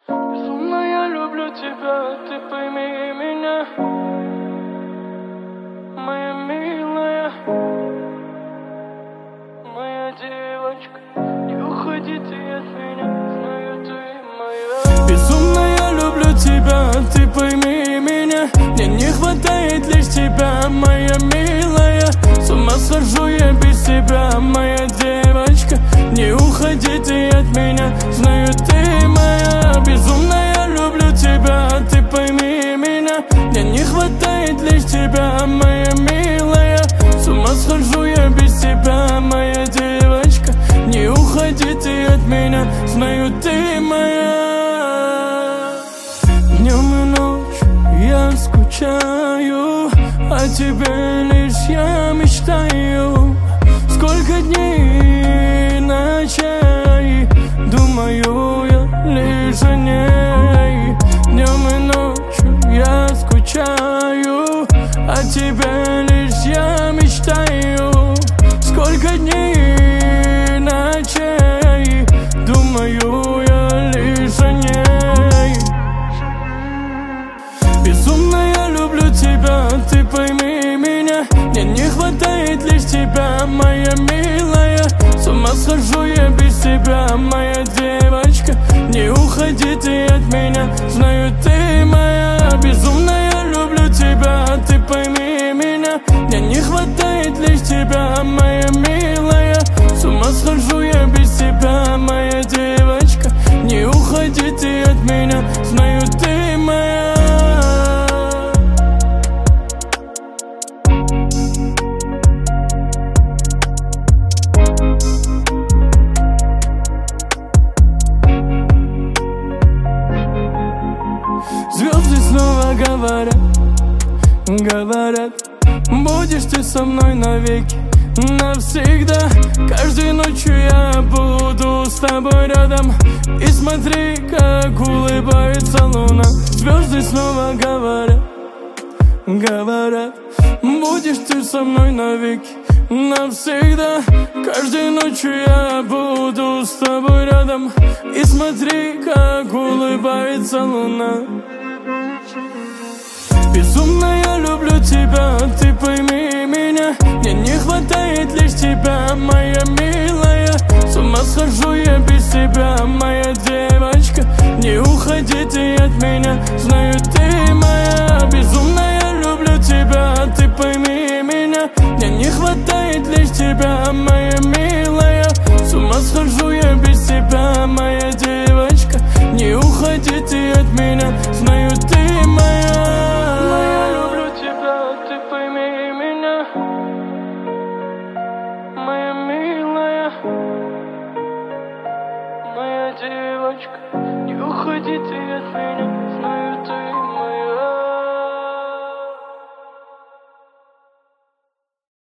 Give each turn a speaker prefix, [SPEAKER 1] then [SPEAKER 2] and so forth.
[SPEAKER 1] Безумно я люблю тебя, ты пойми меня, моя милая, моя девочка. Не уходи ты от меня, знаю, ты моя. Безумно я люблю тебя, ты пойми меня. Мне не хватает лишь тебя, моя милая. С ума схожу я без тебя, моя девочка. Не уходи ты от меня, знаю, ты моя. Безумно я люблю тебя, ты пойми меня. Мне не хватает лишь тебя, моя милая. С ума схожу я без тебя, моя девочка. Не уходи ты от меня, знаю, ты моя. Днем и ночью я скучаю, о тебе лишь я мечтаю. Сколько дней, ночей думаю я лишь о ней. Днем и ночью я скучаю, о тебе лишь я мечтаю. Сколько дней, ночей думаю я лишь о ней. Безумно я люблю тебя, ты пойми меня. Мне не хватает лишь тебя, моя милая. С ума схожу я без тебя, моя девочка. Не уходи ты от меня, знаю, ты моя. Безумно я люблю тебя, ты пойми меня. Мне не хватает лишь тебя, моя милая. С ума схожу я без тебя, моя девочка. Не уходи ты от меня, знаю, ты моя. Звезды снова говорят, будешь ты со мной навеки, навсегда. Каждой ночью я буду с тобой рядом. И смотри, как улыбается луна. Звезды снова говорят, будешь ты со мной навеки, навсегда. Каждой ночью я буду с тобой рядом. И смотри, как улыбается луна. Безумно я люблю тебя, ты пойми меня. Мне не хватает лишь тебя, моя милая. С ума схожу я без тебя, моя девочка. Не уходи ты от меня, знаю, ты моя. Безумно я люблю тебя, ты пойми меня. Мне не хватает лишь тебя, моя милая. С ума схожу я без тебя, моя девочка. Не уходи ты от меня, знаю, ты моя. Я люблю тебя, ты пойми меня, моя милая, моя девочка. Не уходи ты от меня.